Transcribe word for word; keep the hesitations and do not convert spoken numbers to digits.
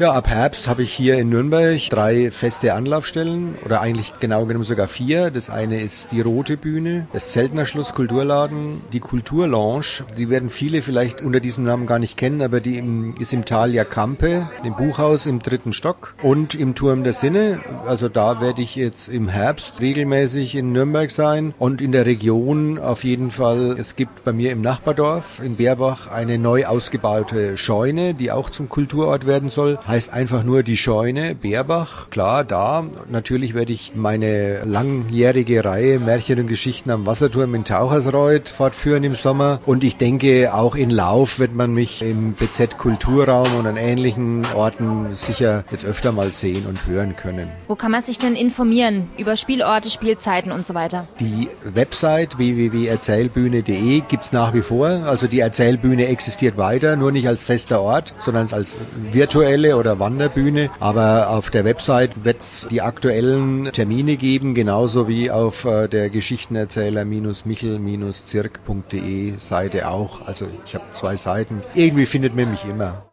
Ja, ab Herbst habe ich hier in Nürnberg drei feste Anlaufstellen oder eigentlich genau genommen sogar vier. Das eine ist die Rote Bühne, das Zeltner Schloss Kulturladen, die Kulturlounge. Die werden viele vielleicht unter diesem Namen gar nicht kennen, aber die im, ist im Thalia Campe, im Buchhaus im dritten Stock und im Turm der Sinne. Also da werde ich jetzt im Herbst regelmäßig in Nürnberg sein und in der Region auf jeden Fall. Es gibt bei mir im Nachbardorf in Beerbach eine neu ausgebaute Scheune, die auch zum Kulturort werden soll. Heißt einfach nur die Scheune Beerbach. Klar, da. Natürlich werde ich meine langjährige Reihe Märchen und Geschichten am Wasserturm in Tauchersreuth fortführen im Sommer. Und ich denke, auch in Lauf wird man mich im B Z Kulturraum und an ähnlichen Orten sicher jetzt öfter mal sehen und hören können. Wo kann man sich denn informieren über Spielorte, Spielzeiten und so weiter? Die Website w w w punkt erzählbühne punkt d e gibt's nach wie vor. Also die Erzählbühne existiert weiter, nur nicht als fester Ort, sondern als virtuelle oder Wanderbühne. Aber auf der Website wird es die aktuellen Termine geben, genauso wie auf der Geschichtenerzähler-michel-zirk punkt d e Seite auch. Also ich habe zwei Seiten. Irgendwie findet man mich immer.